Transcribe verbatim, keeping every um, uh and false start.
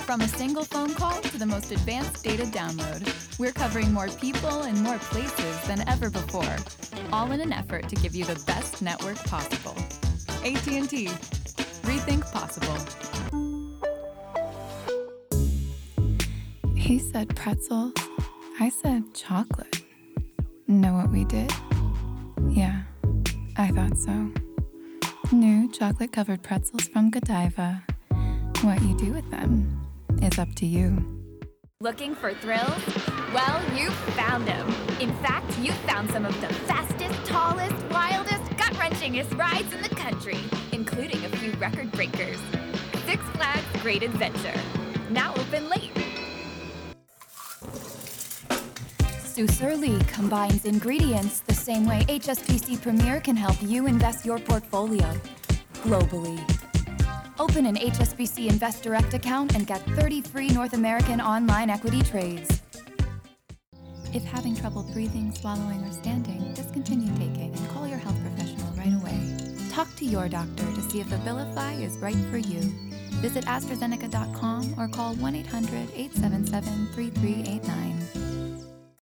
From a single phone call to the most advanced data download, we're covering more people and more places than ever before, all in an effort to give you the best network possible. A T and T. Rethink possible. He said pretzels. I said chocolate. Know what we did? Yeah, I thought so. New chocolate-covered pretzels from Godiva. What you do with them is up to you. Looking for thrills? Well, you found them. In fact, you found some of the fastest, tallest, wildest, gut-wrenchingest rides in the country, including a few record breakers. Six Flags Great Adventure. Now open late. Susurly combines ingredients the same way H S B C Premier can help you invest your portfolio globally. Open an H S B C Invest Direct account and get thirty free North American online equity trades. If having trouble breathing, swallowing, or standing, discontinue taking and call your health professional right away. Talk to your doctor to see if Abilify is right for you. Visit AstraZeneca dot com or call one eight hundred, eight seven seven, three three eight nine.